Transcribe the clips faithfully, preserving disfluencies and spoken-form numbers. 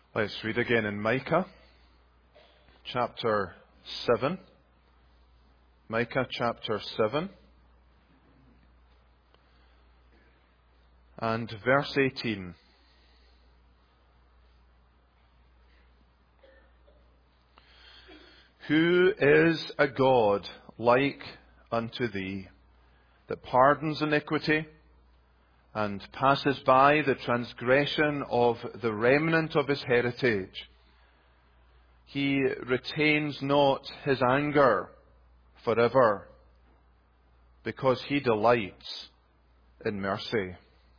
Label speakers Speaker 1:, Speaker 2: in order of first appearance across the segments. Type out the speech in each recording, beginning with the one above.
Speaker 1: Let's read again in Micah, chapter seven. Micah, chapter seven. And verse eighteen. Who is a God like unto thee, that pardons iniquity, and passes by the transgression of the remnant of his heritage? He retains not his anger forever, because he delights in mercy.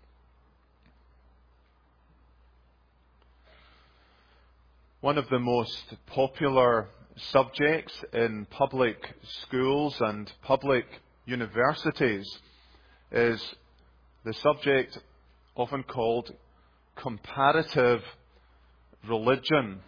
Speaker 1: One of the most popular subjects in public schools and public universities is the subject often called comparative religion.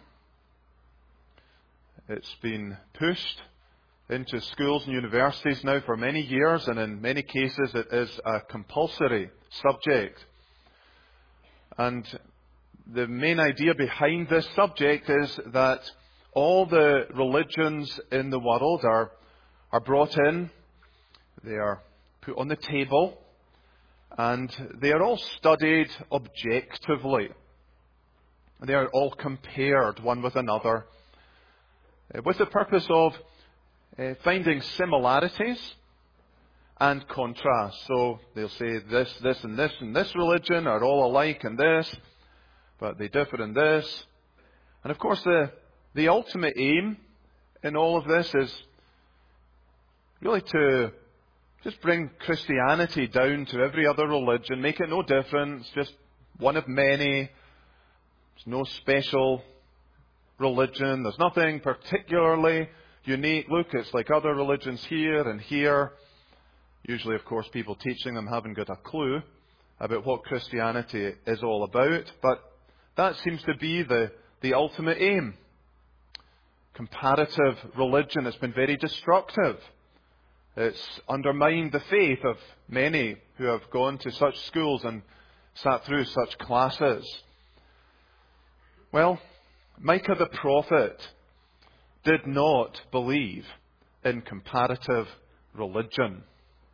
Speaker 1: It's been pushed into schools and universities now for many years, and in many cases it is a compulsory subject. And the main idea behind this subject is that all the religions in the world are, are brought in, they are put on the table, and they are all studied objectively. They are all compared one with another with the purpose of uh, finding similarities and contrasts. So they'll say this, this, and this, and this religion are all alike in this, but they differ in this. And of course, the, the ultimate aim in all of this is really to just bring Christianity down to every other religion, make it no different. It's just one of many. There's no special religion. There's nothing particularly unique. Look, it's like other religions here and here. Usually, of course, people teaching them haven't got a clue about what Christianity is all about. But that seems to be the, the ultimate aim. Comparative religion has been very destructive. It's undermined the faith of many who have gone to such schools and sat through such classes. Well, Micah the prophet did not believe in comparative religion.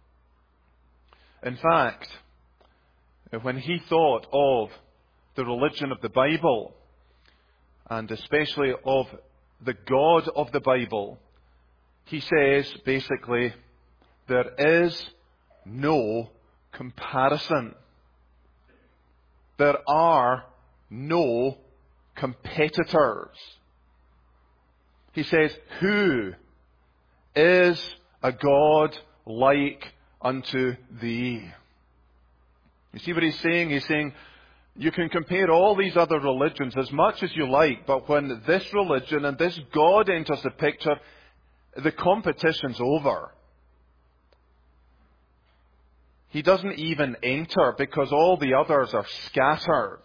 Speaker 1: In fact, when he thought of the religion of the Bible, and especially of the God of the Bible, he says basically, there is no comparison. There are no competitors. He says, who is a God like unto thee? You see what he's saying? He's saying, you can compare all these other religions as much as you like, but when this religion and this God enters the picture, the competition's over. He doesn't even enter because all the others are scattered.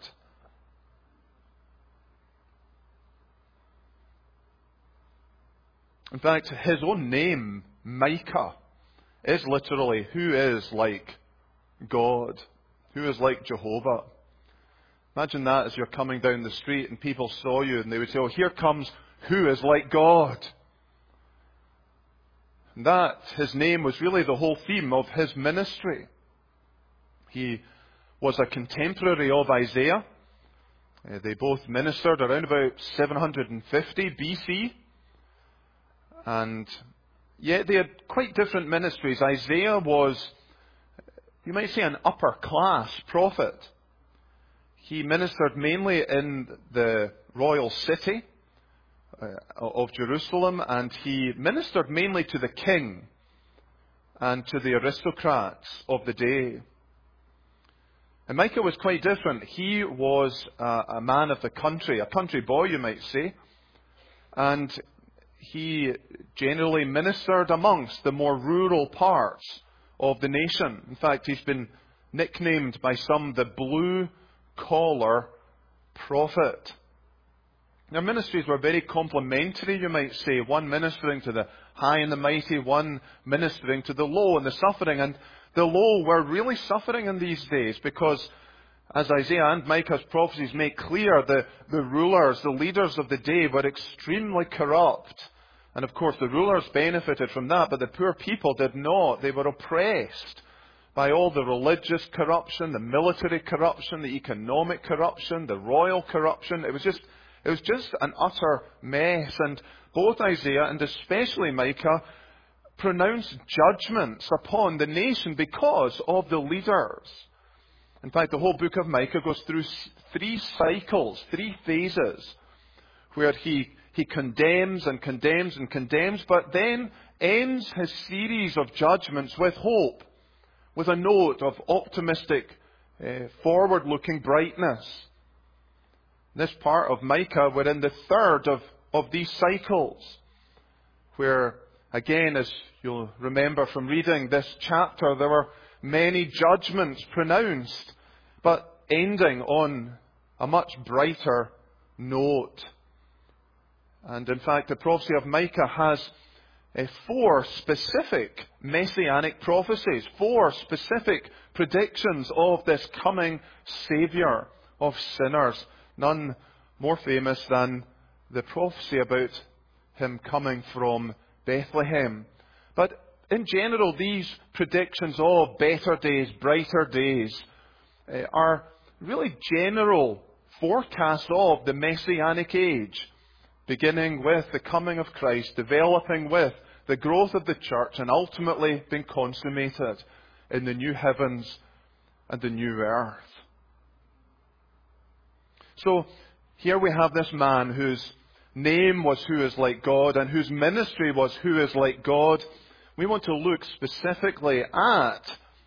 Speaker 1: In fact, his own name, Micah, is literally, who is like God? Who is like Jehovah? Imagine that as you're coming down the street and people saw you and they would say, oh, here comes who is like God. And that, his name, was really the whole theme of his ministry. He was a contemporary of Isaiah. Uh, they both ministered around about seven hundred fifty B C. And yet they had quite different ministries. Isaiah was, you might say, an upper class prophet. He ministered mainly in the royal city uh, of Jerusalem, and he ministered mainly to the king and to the aristocrats of the day. And Micah was quite different. He was uh, a man of the country, a country boy, you might say. And he generally ministered amongst the more rural parts of the nation. In fact, he's been nicknamed by some the blue-collar prophet. Their ministries were very complementary, you might say. One ministering to the high and the mighty, one ministering to the low and the suffering. And the low were really suffering in these days because as Isaiah and Micah's prophecies make clear, the, the rulers, the leaders of the day were extremely corrupt. And of course the rulers benefited from that, but the poor people did not. They were oppressed by all the religious corruption, the military corruption, the economic corruption, the royal corruption. It was just, it was just an utter mess. And both Isaiah and especially Micah pronounced judgments upon the nation because of the leaders. In fact, the whole book of Micah goes through three cycles, three phases, where he, he condemns and condemns and condemns, but then ends his series of judgments with hope, with a note of optimistic, uh, forward-looking brightness. This part of Micah, we're in the third of, of these cycles, where, again, as you'll remember from reading this chapter, there were many judgments pronounced, but ending on a much brighter note. And in fact, the prophecy of Micah has uh, four specific messianic prophecies, four specific predictions of this coming Saviour of sinners, none more famous than the prophecy about him coming from Bethlehem. But in general, these predictions of better days, brighter days, uh, are really general forecasts of the Messianic age, beginning with the coming of Christ, developing with the growth of the church, and ultimately being consummated in the new heavens and the new earth. So here we have this man whose name was Who is Like God, and whose ministry was Who is Like God. We want to look specifically at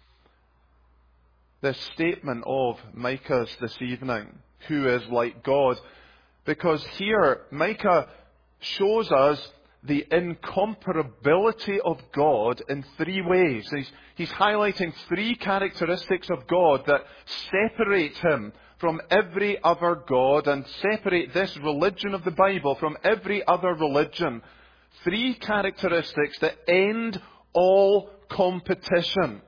Speaker 1: this statement of Micah's this evening, Who is Like God, because here Micah shows us the incomparability of God in three ways. He's, he's highlighting three characteristics of God that separate him from every other God and separate this religion of the Bible from every other religion. Three characteristics that end all competition,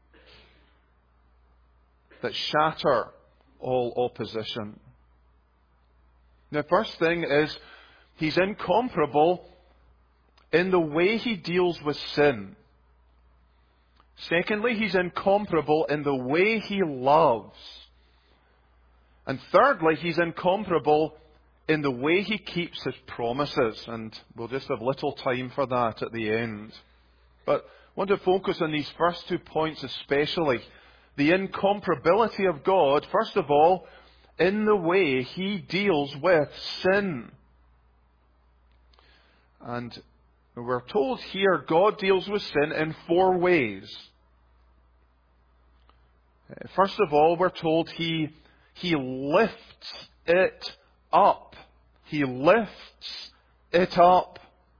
Speaker 1: that shatter all opposition. The first thing is, he's incomparable in the way he deals with sin. Secondly, he's incomparable in the way he loves. And thirdly, he's incomparable in the way he keeps his promises. And we'll just have little time for that at the end. But I want to focus on these first two points especially. The incomparability of God, first of all, in the way he deals with sin. And we're told here God deals with sin in four ways. First of all, we're told he, he lifts it up. He lifts it up.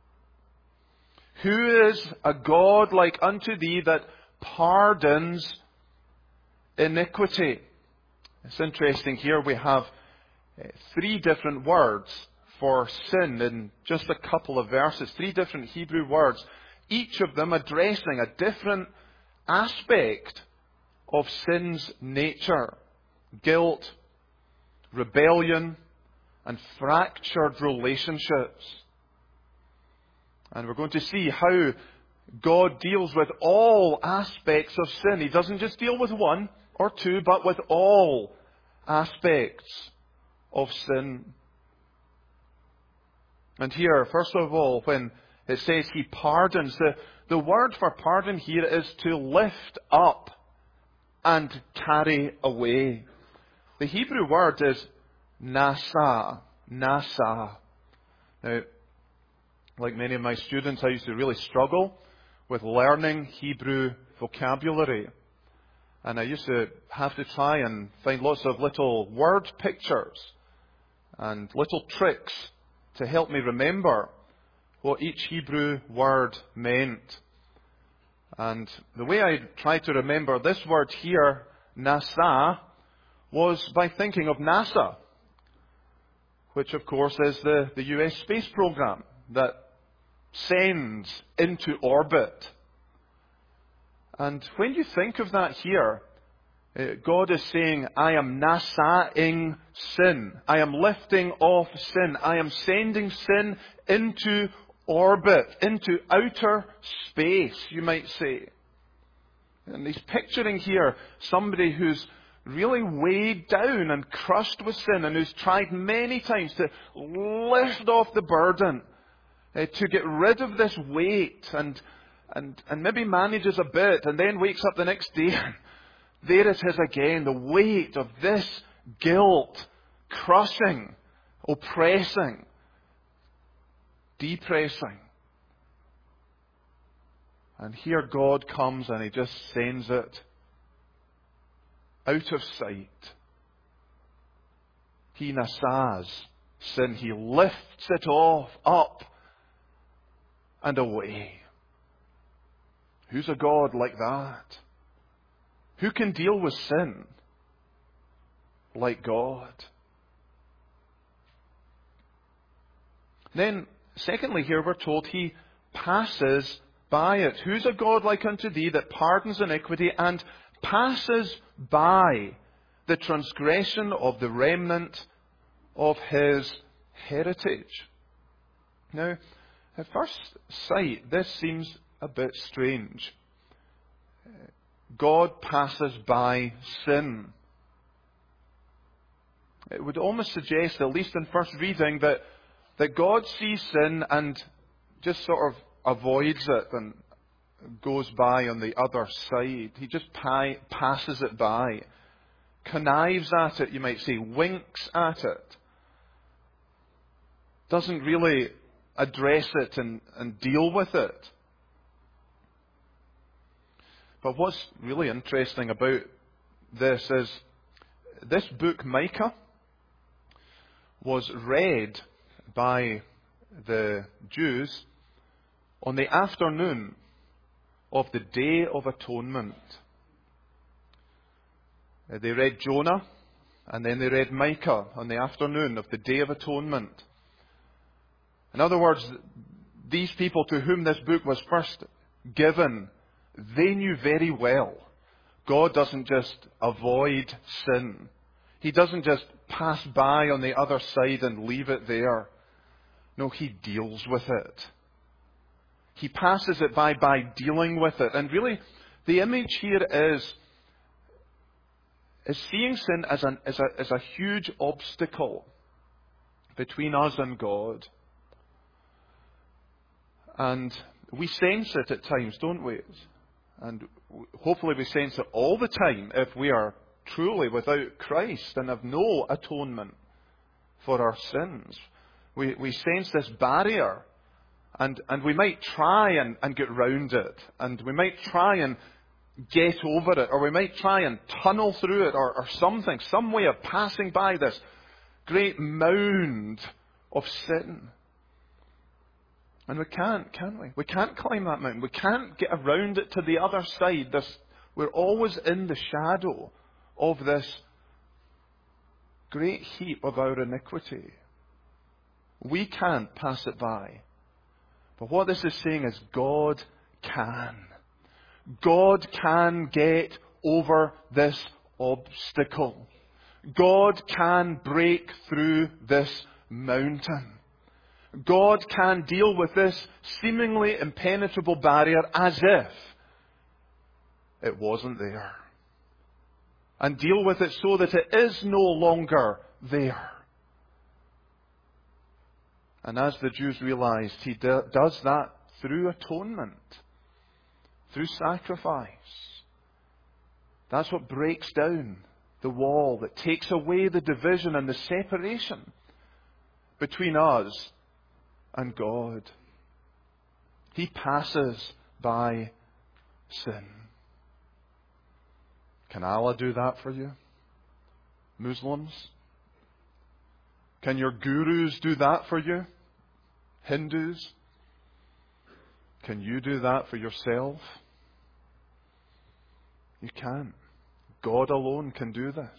Speaker 1: Who is a God like unto thee that pardons iniquity? It's interesting here we have three different words for sin in just a couple of verses. Three different Hebrew words, each of them addressing a different aspect of sin's nature. Guilt, rebellion, and fractured relationships. And we're going to see how God deals with all aspects of sin. He doesn't just deal with one or two, but with all aspects of sin. And here, first of all, when it says he pardons, the, the word for pardon here is to lift up and carry away. The Hebrew word is nasa, nasa. Now, like many of my students, I used to really struggle with learning Hebrew vocabulary. And I used to have to try and find lots of little word pictures and little tricks to help me remember what each Hebrew word meant. And the way I tried to remember this word here, nasa, was by thinking of NASA, which of course is the, the U S space program that sends into orbit. And when you think of that here, Uh, God is saying, I am nasaing sin. I am lifting off sin. I am sending sin into orbit, into outer space, you might say. And he's picturing here somebody who's really weighed down and crushed with sin and who's tried many times to lift off the burden, uh, to get rid of this weight, and, and, and maybe manages a bit and then wakes up the next day and there it is again, the weight of this guilt, crushing, oppressing, depressing. And here God comes and He just sends it out of sight. He nasas sin. He lifts it off, up and away. Who's a God like that? Who can deal with sin like God? Then, secondly, here we're told He passes by it. Who's a God like unto thee that pardons iniquity and passes by the transgression of the remnant of His heritage? Now, at first sight, this seems a bit strange. God passes by sin. It would almost suggest, at least in first reading, that, that God sees sin and just sort of avoids it and goes by on the other side. He just pi- passes it by. Connives at it, you might say. Winks at it. Doesn't really address it and, and deal with it. But what's really interesting about this is this book, Micah, was read by the Jews on the afternoon of the Day of Atonement. They read Jonah, and then they read Micah on the afternoon of the Day of Atonement. In other words, these people to whom this book was first given, they knew very well God doesn't just avoid sin. He doesn't just pass by on the other side and leave it there. No, He deals with it. He passes it by by dealing with it. And really, the image here is, is seeing sin as, an, as, a, as a huge obstacle between us and God. And we sense it at times, don't we? And hopefully we sense it all the time if we are truly without Christ and have no atonement for our sins. We, we sense this barrier, and, and we might try and, and get round it, and we might try and get over it, or we might try and tunnel through it, or, or something, some way of passing by this great mound of sin. And we can't, can we? We can't climb that mountain. We can't get around it to the other side. This, we're always in the shadow of this great heap of our iniquity. We can't pass it by. But what this is saying is God can. God can get over this obstacle. God can break through this mountain. God can deal with this seemingly impenetrable barrier as if it wasn't there. And deal with it so that it is no longer there. And as the Jews realized, He do, does that through atonement, through sacrifice. That's what breaks down the wall, that takes away the division and the separation between us and God. He passes by sin. Can Allah do that for you? Muslims? Can your gurus do that for you? Hindus? Can you do that for yourself? You can't. God alone can do this.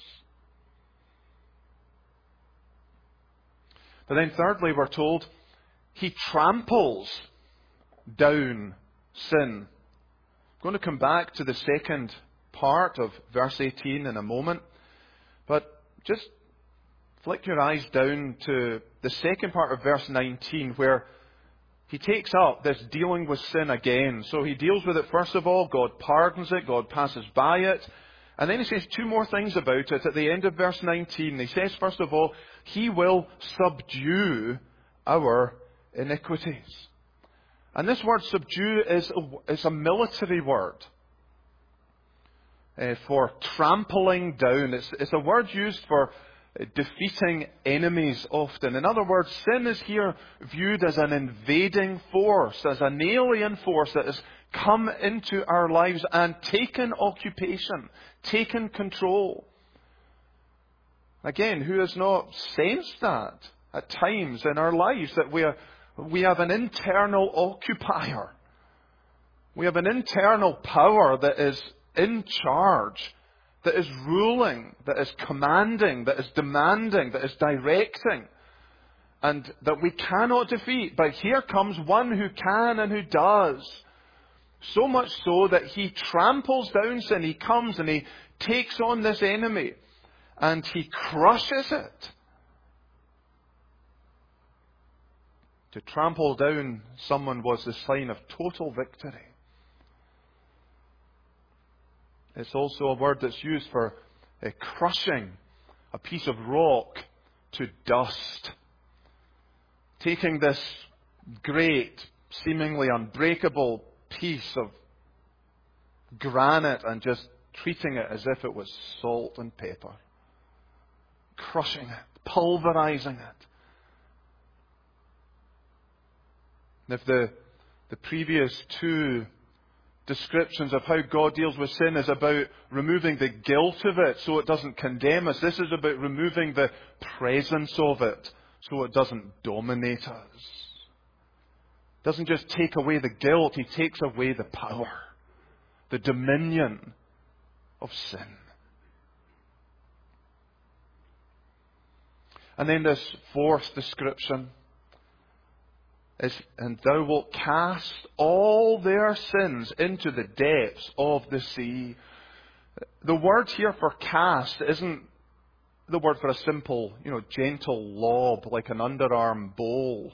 Speaker 1: But then thirdly, we're told He tramples down sin. I'm going to come back to the second part of verse eighteen in a moment. But just flick your eyes down to the second part of verse nineteen, where he takes up this dealing with sin again. So he deals with it first of all. God pardons it. God passes by it. And then he says two more things about it at the end of verse nineteen. He says, first of all, he will subdue our iniquities. And this word subdue is a, is a military word uh, for trampling down. It's, it's a word used for defeating enemies often. In other words, sin is here viewed as an invading force, as an alien force that has come into our lives and taken occupation, taken control. Again, who has not sensed that at times in our lives, that we are, we have an internal occupier. We have an internal power that is in charge, that is ruling, that is commanding, that is demanding, that is directing, and that we cannot defeat. But here comes one who can and who does. So much so that he tramples down sin. He comes and he takes on this enemy and he crushes it. To trample down someone was the sign of total victory. It's also a word that's used for uh, crushing a piece of rock to dust. Taking this great, seemingly unbreakable piece of granite and just treating it as if it was salt and pepper. Crushing it, pulverizing it. And if the, the previous two descriptions of how God deals with sin is about removing the guilt of it so it doesn't condemn us, this is about removing the presence of it so it doesn't dominate us. It doesn't just take away the guilt, he takes away the power, the dominion of sin. And then this fourth description is, and thou wilt cast all their sins into the depths of the sea. The word here for cast isn't the word for a simple, you know, gentle lob like an underarm bowl.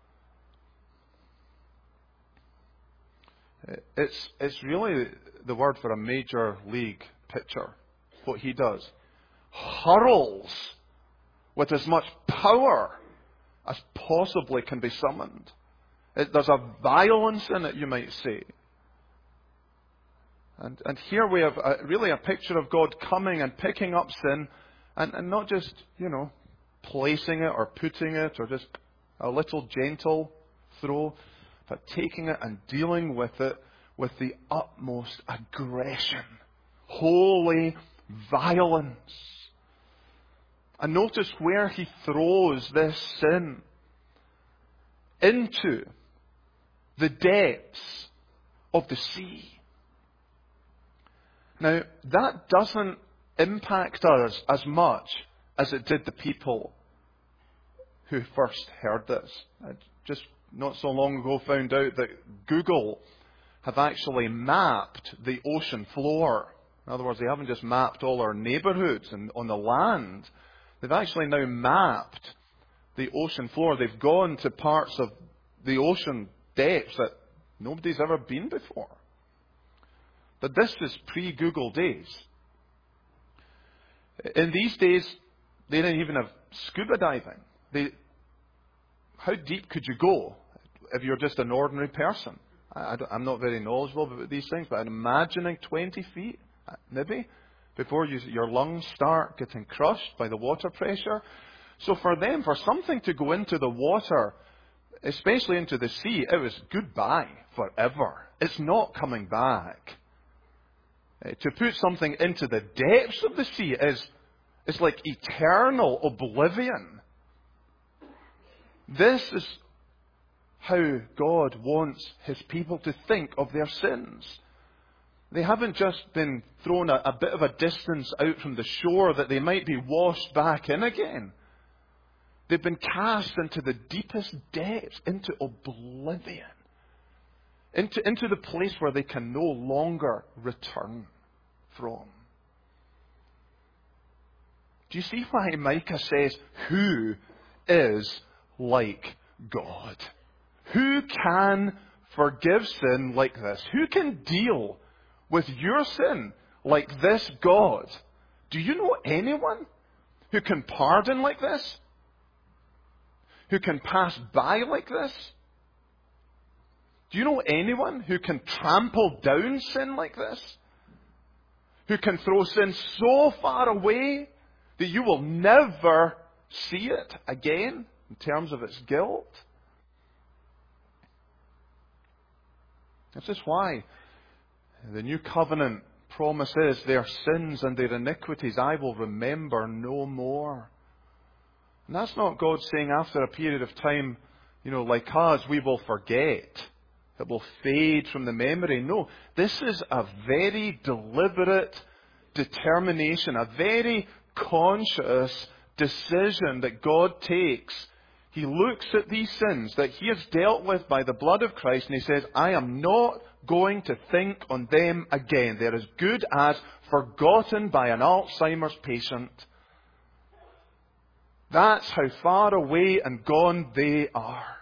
Speaker 1: It's, it's really the word for a major league pitcher. What he does. Hurls with as much power as possibly can be summoned. It, there's a violence in it, you might say. And, and here we have a, really a picture of God coming and picking up sin and, and not just, you know, placing it or putting it or just a little gentle throw, but taking it and dealing with it with the utmost aggression, holy violence. And notice where he throws this sin. Into the depths of the sea. Now, that doesn't impact us as much as it did the people who first heard this. I just not so long ago found out that Google have actually mapped the ocean floor. In other words, they haven't just mapped all our neighbourhoods and on the land. They've actually now mapped the ocean floor. They've gone to parts of the ocean depths that nobody's ever been before. But this is pre-Google days. In these days, they didn't even have scuba diving. They, how deep could you go if you're just an ordinary person? I, I I'm not very knowledgeable about these things, but I'm imagining twenty feet, maybe, before you, your lungs start getting crushed by the water pressure. So for them, for something to go into the water, especially into the sea, it was goodbye forever. It's not coming back. Uh, to put something into the depths of the sea is, is like eternal oblivion. This is how God wants his people to think of their sins. They haven't just been thrown a, a bit of a distance out from the shore that they might be washed back in again. They've been cast into the deepest depths, into oblivion, into, into the place where they can no longer return from. Do you see why Micah says, who is like God? Who can forgive sin like this? Who can deal with your sin like this God? Do you know anyone who can pardon like this? Who can pass by like this? Do you know anyone who can trample down sin like this? Who can throw sin so far away that you will never see it again in terms of its guilt? This is why the new covenant promise is, their sins and their iniquities I will remember no more. And that's not God saying after a period of time, you know, like us, we will forget. It will fade from the memory. No, this is a very deliberate determination, a very conscious decision that God takes. He looks at these sins that He has dealt with by the blood of Christ and He says, I am not going to think on them again. They're as good as forgotten by an Alzheimer's patient. That's how far away and gone they are.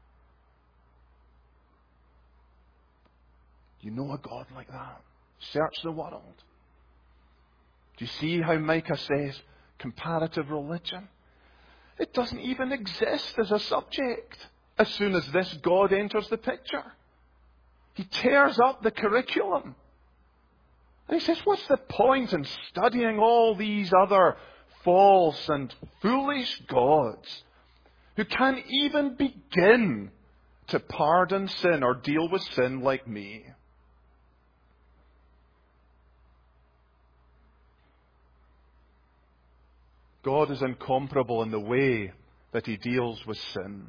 Speaker 1: You know a God like that? Search the world. Do you see how Micah says comparative religion? It doesn't even exist as a subject as soon as this God enters the picture. He tears up the curriculum. And he says, what's the point in studying all these other false and foolish gods who can't even begin to pardon sin or deal with sin like me? God is incomparable in the way that He deals with sin.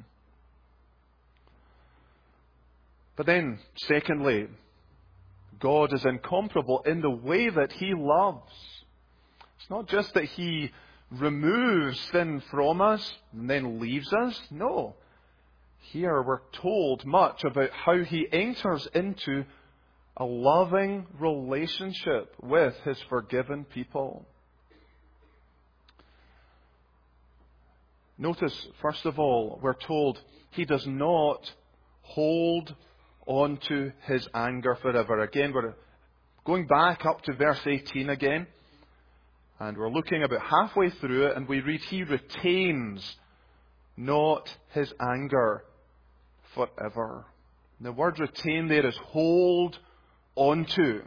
Speaker 1: But then, secondly, God is incomparable in the way that He loves. It's not just that He removes sin from us and then leaves us. No. Here we're told much about how He enters into a loving relationship with His forgiven people. Notice, first of all, we're told He does not hold on to His anger forever. Again, we're going back up to verse eighteen again. And we're looking about halfway through it, and we read, He retains not His anger forever. And the word retain there is hold on to.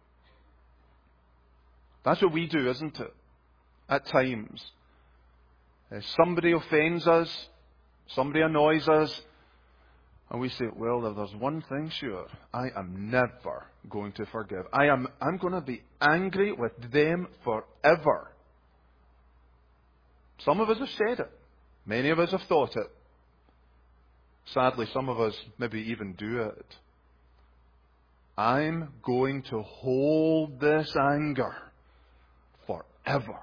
Speaker 1: That's what we do, isn't it? At times. If somebody offends us, somebody annoys us, and we say, well, if there's one thing sure, I am never going to forgive. I am, I'm going to be angry with them forever. Some of us have said it. Many of us have thought it. Sadly, some of us maybe even do it. I'm going to hold this anger forever.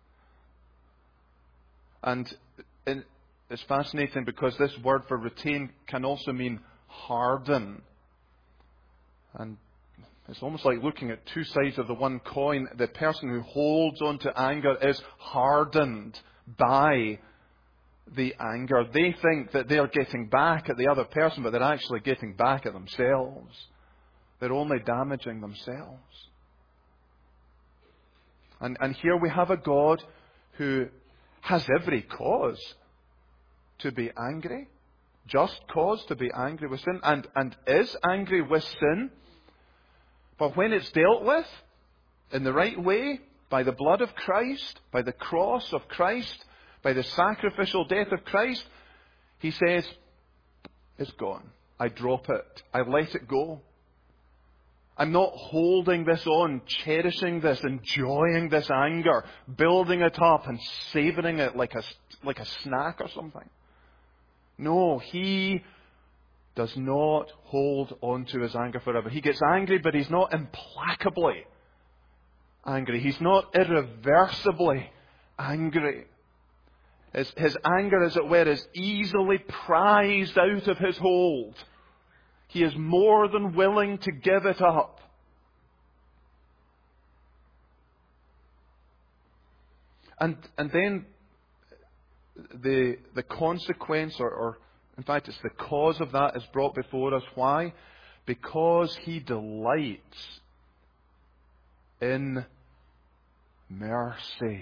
Speaker 1: And in, it's fascinating because this word for retain can also mean harden. And it's almost like looking at two sides of the one coin. The person who holds on to anger is hardened by the anger. They think that they're getting back at the other person, but they're actually getting back at themselves. They're only damaging themselves. And, and here we have a God who has every cause to be angry, just cause to be angry with sin, and, and is angry with sin. But when it's dealt with in the right way, by the blood of Christ, by the cross of Christ, by the sacrificial death of Christ, He says, it's gone. I drop it. I let it go. I'm not holding this on, cherishing this, enjoying this anger, building it up and savouring it like a, like a snack or something. No, He does not hold on to His anger forever. He gets angry, but He's not implacably angry. He's not irreversibly angry. His, his anger, as it were, is easily prized out of His hold. He is more than willing to give it up. And and then the the consequence, or, or in fact it's the cause of that, is brought before us. Why? Because He delights in mercy.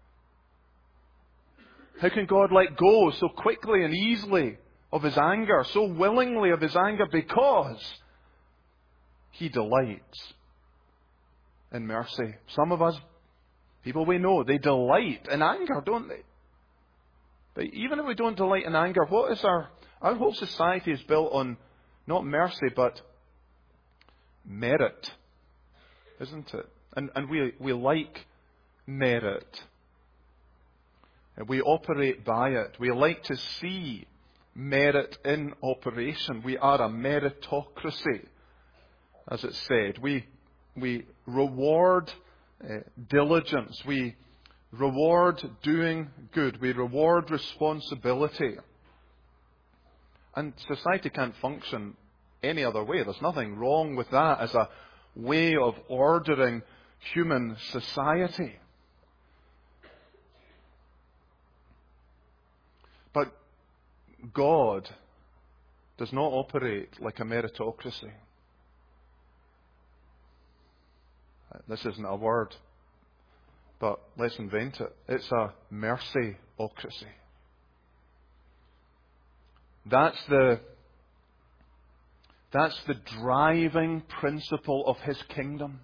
Speaker 1: How can God let go so quickly and easily of His anger, so willingly of His anger? Because He delights in mercy. Some of us, people we know, they delight in anger, don't they? But even if we don't delight in anger, what is our... Our whole society is built on not mercy, but merit, isn't it? And, and we, we like merit. We operate by it. We like to see merit in operation. We are a meritocracy, as it's said. We, we reward uh, diligence. We reward doing good. We reward responsibility. And society can't function any other way. There's nothing wrong with that as a way of ordering human society. But God does not operate like a meritocracy. This isn't a word, but let's invent it. It's a mercyocracy. That's the, that's the driving principle of His kingdom.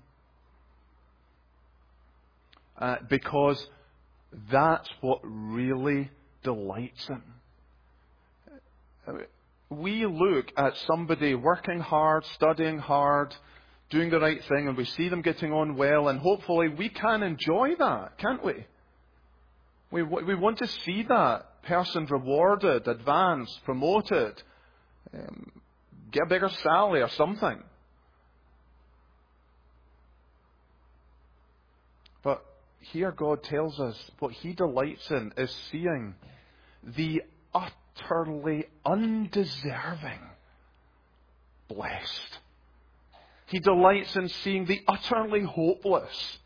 Speaker 1: Uh, because that's what really delights Him. We look at somebody working hard, studying hard, doing the right thing, and we see them getting on well, and hopefully we can enjoy that, can't we? We, we want to see that person rewarded, advanced, promoted, um, get a bigger salary or something. But here God tells us what He delights in is seeing the utterly undeserving blessed. He delights in seeing the utterly hopeless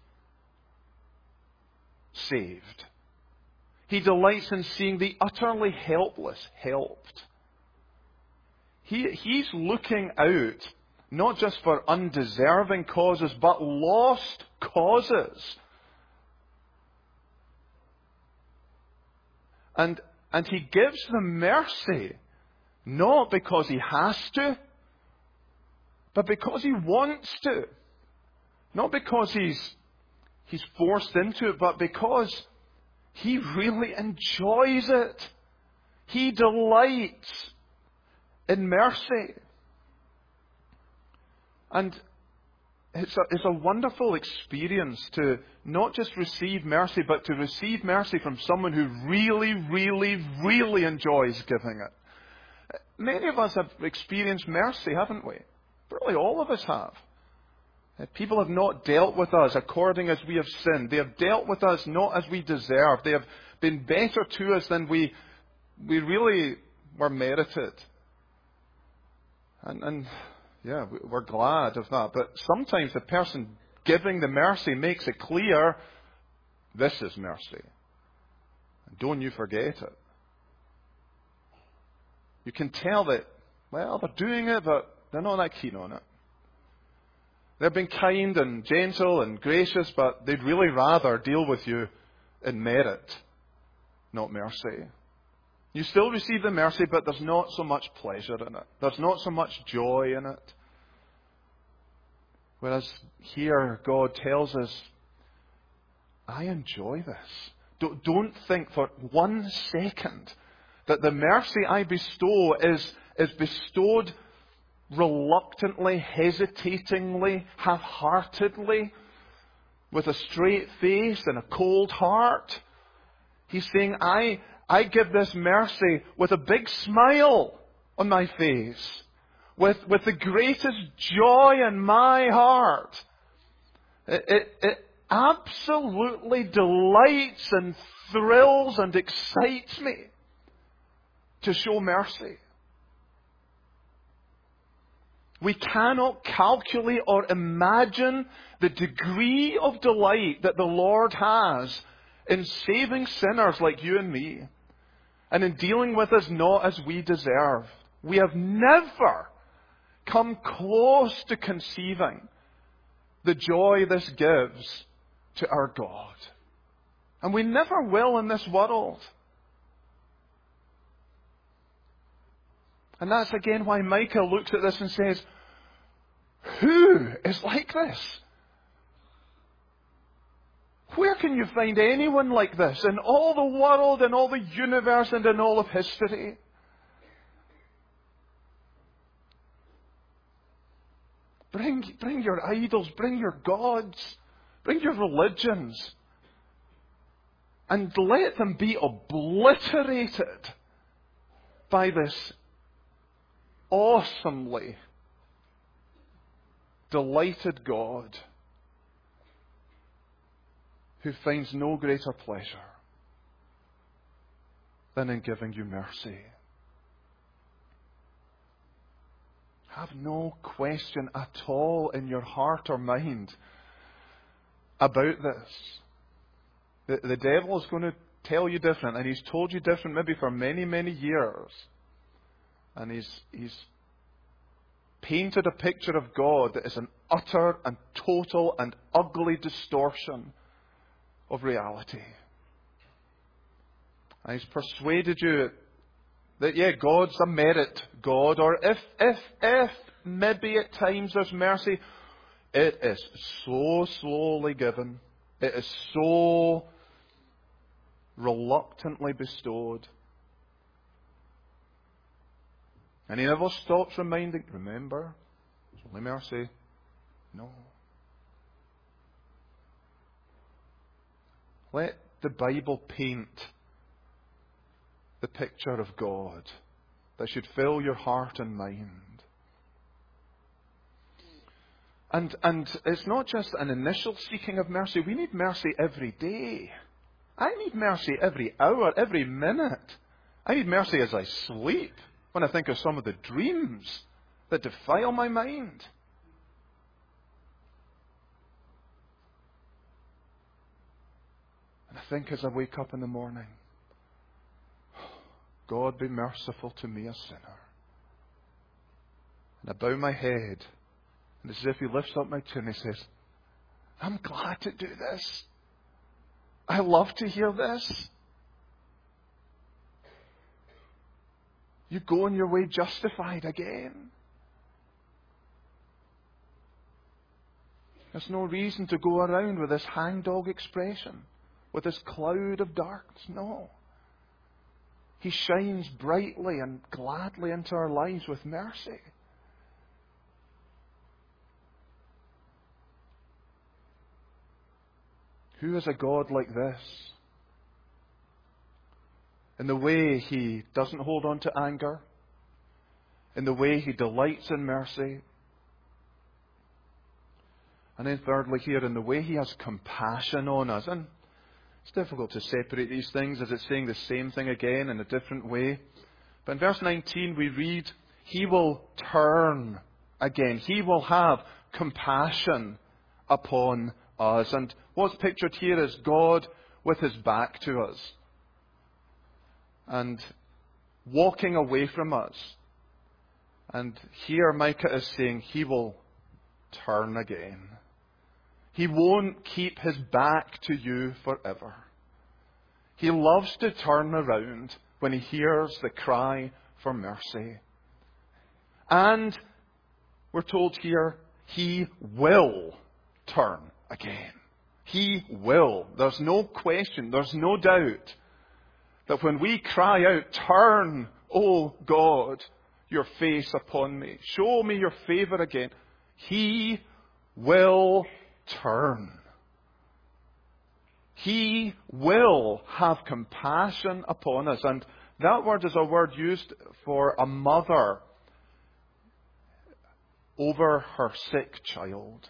Speaker 1: saved. He delights in seeing the utterly helpless helped. He, he's looking out not just for undeserving causes, but lost causes. And, and He gives them mercy, not because He has to, but because He wants to. Not because He's, he's forced into it, but because He really enjoys it. He delights in mercy. And it's a, it's a wonderful experience to not just receive mercy, but to receive mercy from someone who really, really, really enjoys giving it. Many of us have experienced mercy, haven't we? Really, all of us have. People have not dealt with us according as we have sinned. They have dealt with us not as we deserve. They have been better to us than we we really were merited. And, and yeah, we're glad of that. But sometimes the person giving the mercy makes it clear, this is mercy. And don't you forget it. You can tell that, well, they're doing it, but they're not that keen on it. They've been kind and gentle and gracious, but they'd really rather deal with you in merit, not mercy. You still receive the mercy, but there's not so much pleasure in it. There's not so much joy in it. Whereas here, God tells us, I enjoy this. Don't think for one second that the mercy I bestow is, is bestowed reluctantly, hesitatingly, half-heartedly, with a straight face and a cold heart. He's saying, I, I give this mercy with a big smile on my face, with, with the greatest joy in my heart. It, it, it absolutely delights and thrills and excites me to show mercy. We cannot calculate or imagine the degree of delight that the Lord has in saving sinners like you and me, and in dealing with us not as we deserve. We have never come close to conceiving the joy this gives to our God. And we never will in this world. And that's again why Micah looks at this and says, who is like this? Where can you find anyone like this in all the world, in all the universe, and in all of history? Bring, bring your idols, bring your gods, bring your religions, and let them be obliterated by this awesomely delighted God who finds no greater pleasure than in giving you mercy. Have no question at all in your heart or mind about this. The, the devil is going to tell you different, and he's told you different maybe for many, many years. And he's, he's painted a picture of God that is an utter and total and ugly distortion of reality. And he's persuaded you that, yeah, God's a merit God, or if, if, if maybe at times there's mercy, it is so slowly given. It is so reluctantly bestowed. And he never stops reminding, remember, it's only mercy. No. Let the Bible paint the picture of God that should fill your heart and mind. And, and it's not just an initial seeking of mercy. We need mercy every day. I need mercy every hour, every minute. I need mercy as I sleep, when I think of some of the dreams that defile my mind. And I think as I wake up in the morning, God, be merciful to me, a sinner. And I bow my head, and it's as if He lifts up my chin and He says, I'm glad to do this. I love to hear this. You go on your way justified again. There's no reason to go around with this hangdog expression, with this cloud of darkness. No. He shines brightly and gladly into our lives with mercy. Who is a God like this? In the way He doesn't hold on to anger, in the way He delights in mercy, and then thirdly here, in the way He has compassion on us. And it's difficult to separate these things as it's saying the same thing again in a different way. But in verse nineteen we read, He will turn again. He will have compassion upon us. And what's pictured here is God with His back to us and walking away from us. And here Micah is saying He will turn again. He won't keep His back to you forever. He loves to turn around when He hears the cry for mercy. And we're told here, He will turn again. He will. There's no question, there's no doubt that when we cry out, turn, O God, your face upon me. Show me your favour again. He will turn. He will have compassion upon us. And that word is a word used for a mother over her sick child.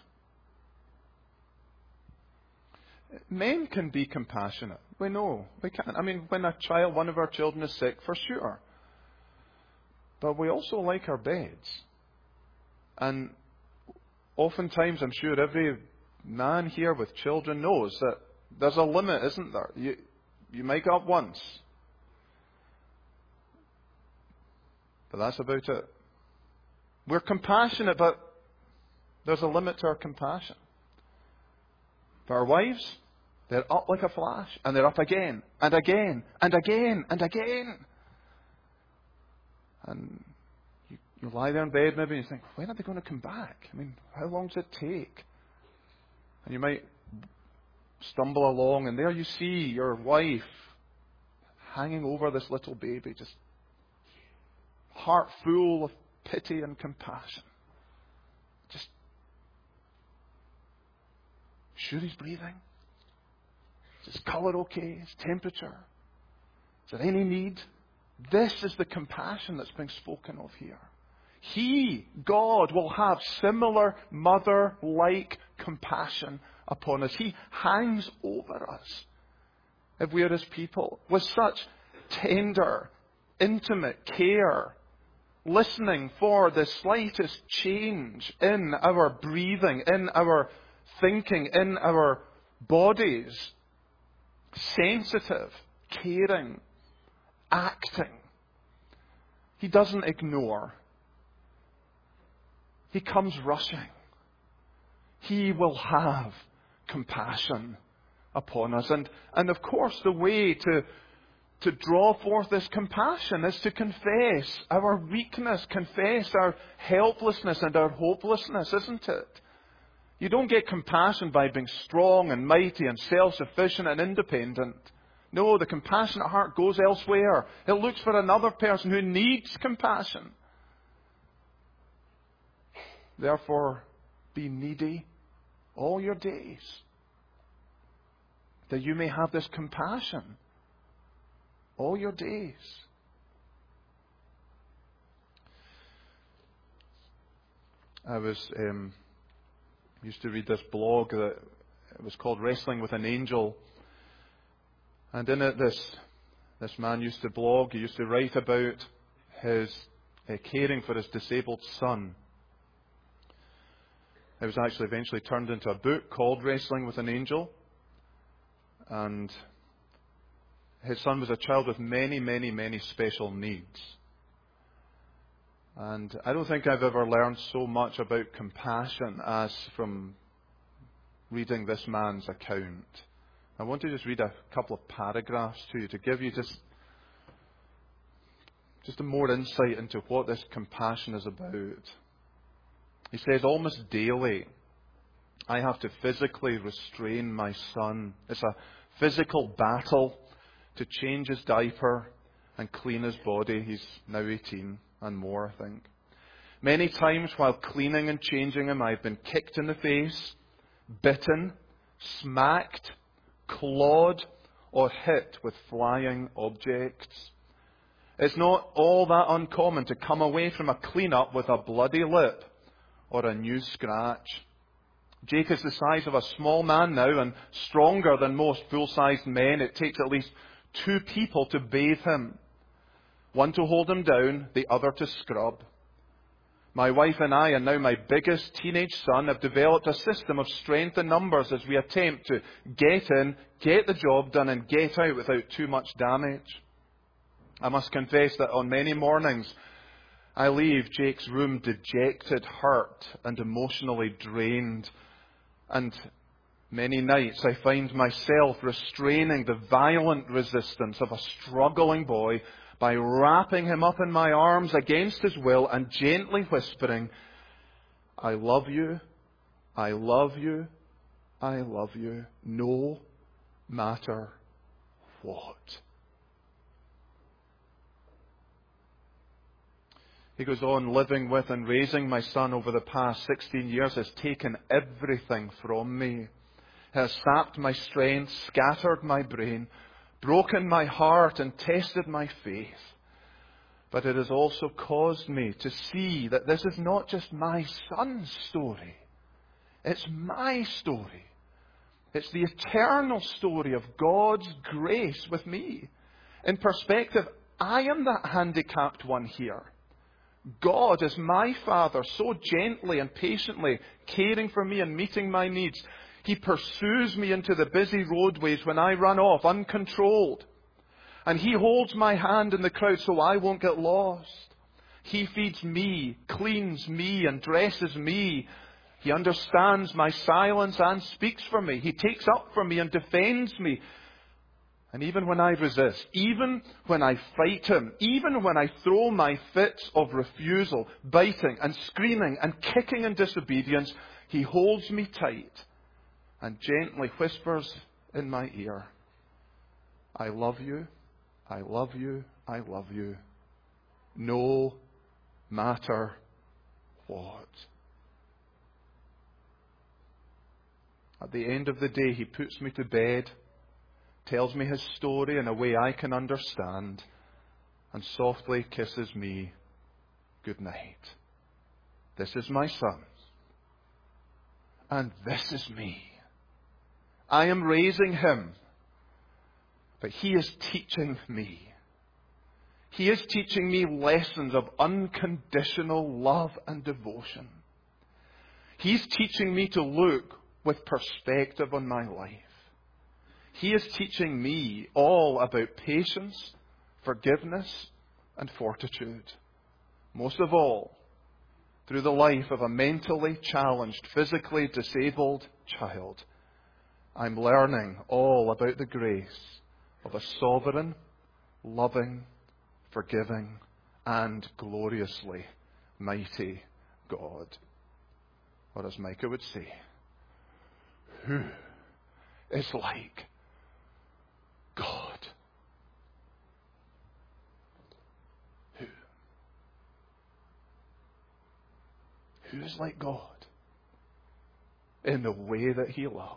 Speaker 1: Men can be compassionate. We know. We can. I mean, when a child, one of our children is sick, for sure. But we also like our beds. And oftentimes, I'm sure every man here with children knows that there's a limit, isn't there? You, you make up once. But that's about it. We're compassionate, but there's a limit to our compassion. For our wives, they're up like a flash, and they're up again, and again, and again, and again. And you, you lie there in bed maybe and you think, when are they going to come back? I mean, how long does it take? And you might stumble along, and there you see your wife hanging over this little baby, just heart full of pity and compassion. Just, sure he's breathing? Is his colour okay? His temperature? Is there any need? This is the compassion that's being spoken of here. He, God, will have similar mother-like compassion upon us. He hangs over us if we are His people with such tender, intimate care, listening for the slightest change in our breathing, in our thinking, in our bodies. Sensitive, caring, acting. He doesn't ignore. He comes rushing. He will have compassion upon us. And, and of course, the way to, to draw forth this compassion is to confess our weakness, confess our helplessness and our hopelessness, isn't it? You don't get compassion by being strong and mighty and self-sufficient and independent. No, the compassionate heart goes elsewhere. It looks for another person who needs compassion. Therefore, be needy all your days, that you may have this compassion all your days. I was um, used to read this blog that it was called Wrestling with an Angel, and in it this this man used to blog. He used to write about his uh, caring for his disabled son. It was actually eventually turned into a book called Wrestling with an Angel. And his son was a child with many, many, many special needs. And I don't think I've ever learned so much about compassion as from reading this man's account. I want to just read a couple of paragraphs to you to give you just, just a more insight into what this compassion is about. He says, almost daily, I have to physically restrain my son. It's a physical battle to change his diaper and clean his body. He's now eighteen and more, I think. Many times while cleaning and changing him, I've been kicked in the face, bitten, smacked, clawed, or hit with flying objects. It's not all that uncommon to come away from a clean-up with a bloody lip or a new scratch. Jake is the size of a small man now and stronger than most full-sized men. It takes at least two people to bathe him. One to hold him down, the other to scrub. My wife and I, and now my biggest teenage son, have developed a system of strength in numbers as we attempt to get in, get the job done, and get out without too much damage. I must confess that on many mornings, I leave Jake's room dejected, hurt, and emotionally drained. And many nights I find myself restraining the violent resistance of a struggling boy by wrapping him up in my arms against his will and gently whispering, I love you, I love you, I love you, no matter what. He goes on, living with and raising my son over the past sixteen years has taken everything from me. Has sapped my strength, scattered my brain, broken my heart and tested my faith. But it has also caused me to see that this is not just my son's story. It's my story. It's the eternal story of God's grace with me. In perspective, I am that handicapped one here. God is my Father, so gently and patiently caring for me and meeting my needs. He pursues me into the busy roadways when I run off uncontrolled. And He holds my hand in the crowd so I won't get lost. He feeds me, cleans me, and dresses me. He understands my silence and speaks for me. He takes up for me and defends me. And even when I resist, even when I fight Him, even when I throw my fits of refusal, biting and screaming and kicking in disobedience, He holds me tight and gently whispers in my ear, I love you, I love you, I love you, no matter what. At the end of the day, He puts me to bed, tells me His story in a way I can understand, and softly kisses me good night. This is my son, and this is me. I am raising him, but he is teaching me. He is teaching me lessons of unconditional love and devotion. He's teaching me to look with perspective on my life. He is teaching me all about patience, forgiveness, and fortitude. Most of all, through the life of a mentally challenged, physically disabled child, I'm learning all about the grace of a sovereign, loving, forgiving, and gloriously mighty God. Or as Micah would say, who is like God? Who? Who is like God in the way that He loves?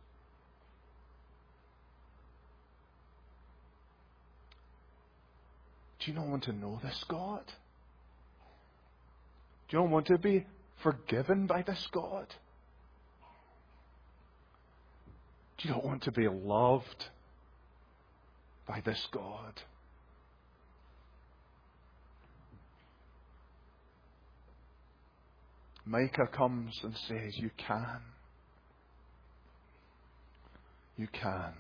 Speaker 1: Do you not want to know this God? Do you not want to be forgiven by this God? Do you not want to be loved by this God? Micah comes and says, you can. You can.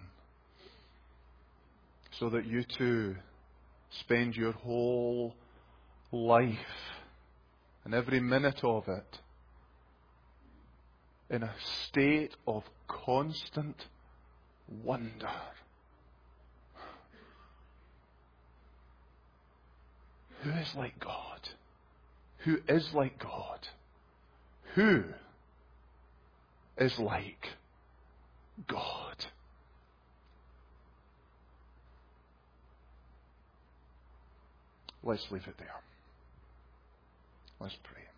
Speaker 1: So that you too spend your whole life and every minute of it in a state of constant wonder. Who is like God? Who is like God? Who is like God? Let's leave it there. Let's pray.